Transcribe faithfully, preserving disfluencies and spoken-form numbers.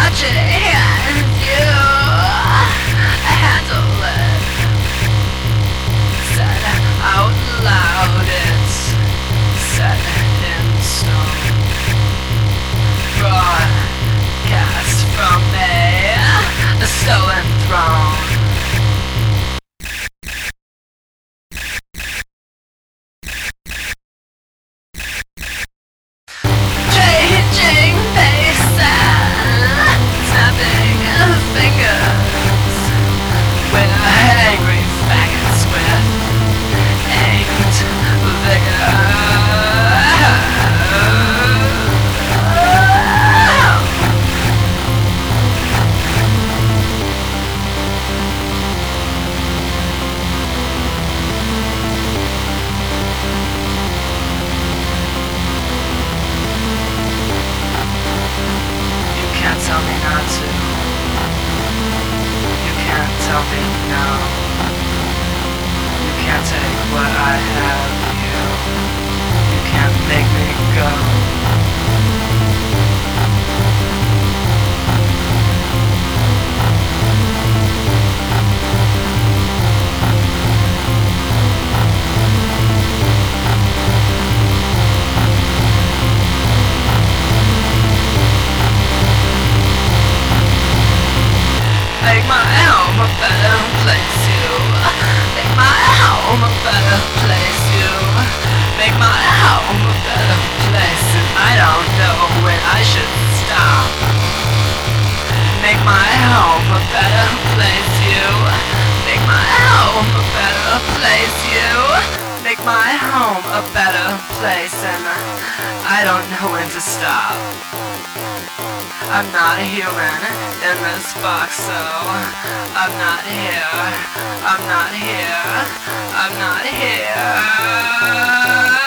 Tell me not to. You can't tell me no. You can't take what I have. You. You can't make me go. Make my home a better place, you. Make my home a better place, you. Make my home a better place, and I don't know when I should stop. Make my home a better place, you. Make my home a better place, you. Make my home a better place, and I don't know when to stop. I'm not a human in this box, so I'm not here, I'm not here, I'm not here.